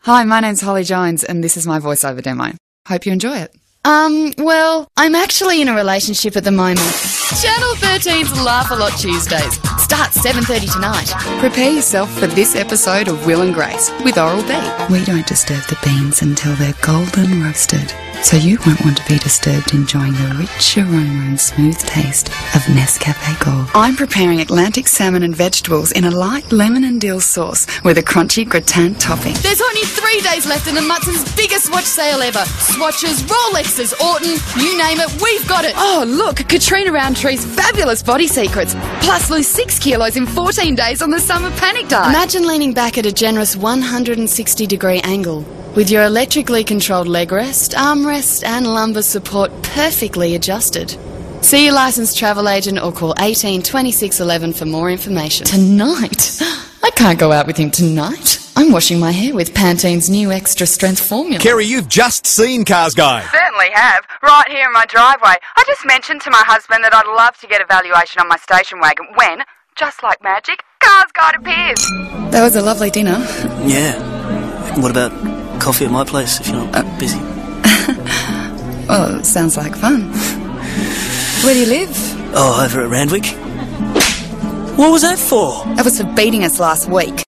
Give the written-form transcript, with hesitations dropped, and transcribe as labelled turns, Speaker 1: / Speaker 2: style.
Speaker 1: Hi, my name's Holly Jones, and this is my voiceover demo. Hope you enjoy it.
Speaker 2: Well, I'm actually in a relationship at the moment.
Speaker 3: Channel 13's Laugh A Lot Tuesdays. Starts 7:30 tonight.
Speaker 1: Prepare yourself for this episode of Will and Grace with Oral-B. We don't disturb the beans until they're golden roasted, so you won't want to be disturbed enjoying the rich aroma and smooth taste of Nescafe Gold. I'm preparing Atlantic salmon and vegetables in a light lemon and dill sauce with a crunchy gratin topping.
Speaker 3: There's only 3 days left in the Mutson's biggest watch sale ever. Swatches, Rolexes, Orton, you name it, we've got it.
Speaker 1: Oh, look, Katrina Roundtree's fabulous body secrets. Plus lose 6 kilos in 14 days on the summer panic diet.
Speaker 2: Imagine leaning back at a generous 160-degree angle with your electrically controlled leg rest, armrest and lumbar support perfectly adjusted. See your licensed travel agent or call 18 26 11 for more information.
Speaker 1: Tonight? I can't go out with him tonight. I'm washing my hair with Pantene's new extra strength formula.
Speaker 4: Kerry, you've just seen Cars Guy.
Speaker 5: Certainly have. Right here in my driveway. I just mentioned to my husband that I'd love to get a valuation on my station wagon when, just like magic, Cars Guide appears.
Speaker 1: That was a lovely dinner.
Speaker 6: Yeah. What about coffee at my place if you're not busy?
Speaker 1: Well, sounds like fun. Where do you live?
Speaker 6: Oh, over at Randwick. What was that for?
Speaker 1: That was for beating us last week.